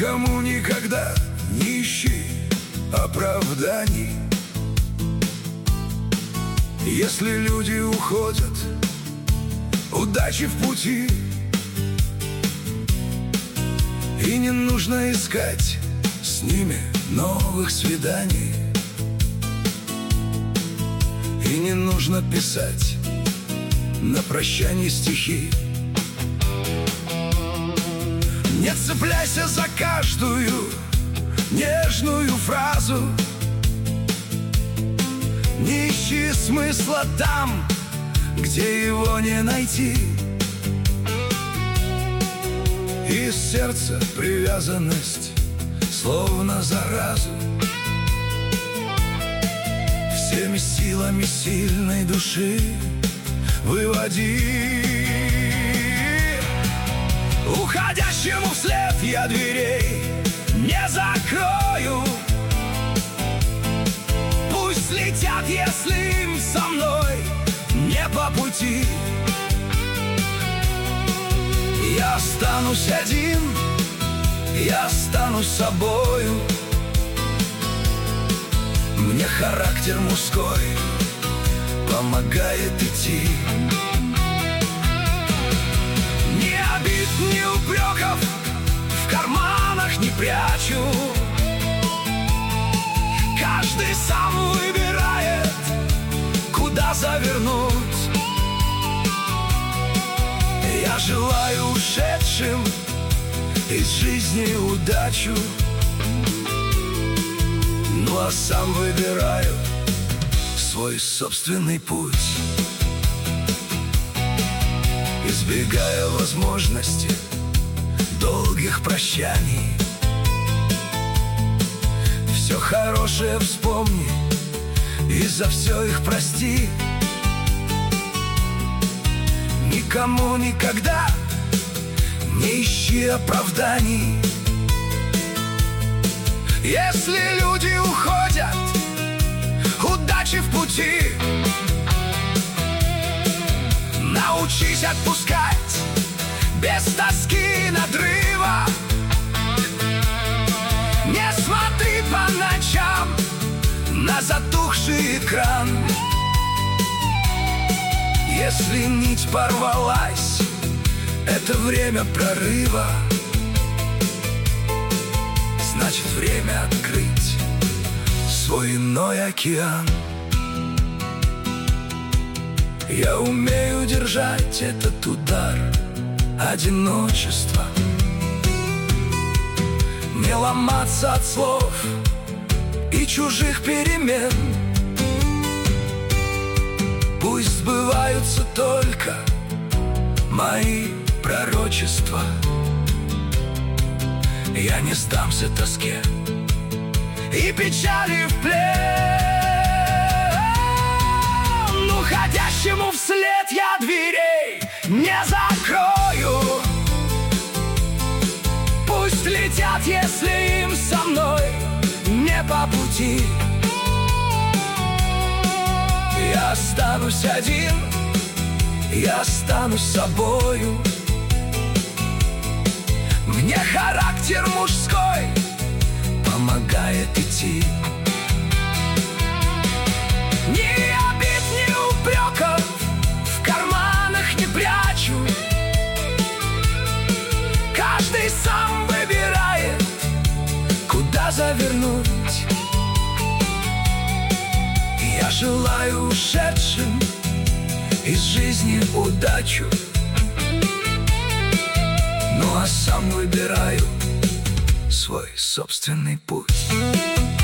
Никому никогда не ищи оправданий. Если люди уходят, удачи в пути, и не нужно искать с ними новых свиданий. И не нужно писать на прощание стихи. Не цепляйся за каждую нежную фразу, не ищи смысла там, где его не найти. Из сердца привязанность, словно заразу, всеми силами сильной души выводи. Уходящему вслед я дверей не закрою. Пусть летят, если им со мной не по пути. Я останусь один, я останусь собою. Мне характер мужской помогает идти. Ни обид, ни упреков в карманах не прячу. Каждый сам выбирает, куда завернуть. Я желаю ушедшим из жизни удачу, ну а сам выбираю свой собственный путь, избегая возможности долгих прощаний. Все хорошее вспомни и за все их прости. Никому никогда не ищи оправданий. Если люди уходят, удачи в пути, научись отпускать без тоски надрыва. Не смотри по ночам на затухший экран. Если нить порвалась, это время прорыва. Значит, время открыть свой иной океан. Я умею держать этот удар одиночества, не ломаться от слов и чужих перемен. Пусть сбываются только мои пророчества. Я не сдамся тоске и печали в плен. Уходящему вслед я дверей не закрою. Пусть летят, если им со мной не по пути. Я останусь один, я останусь собою. Мне характер мужской помогает идти. Ни обид, ни упреков в карманах не прячу. Каждый сам выбирает, куда завернуть. Я желаю ушедшим из жизни удачу, ну а сам выбираю свой собственный путь.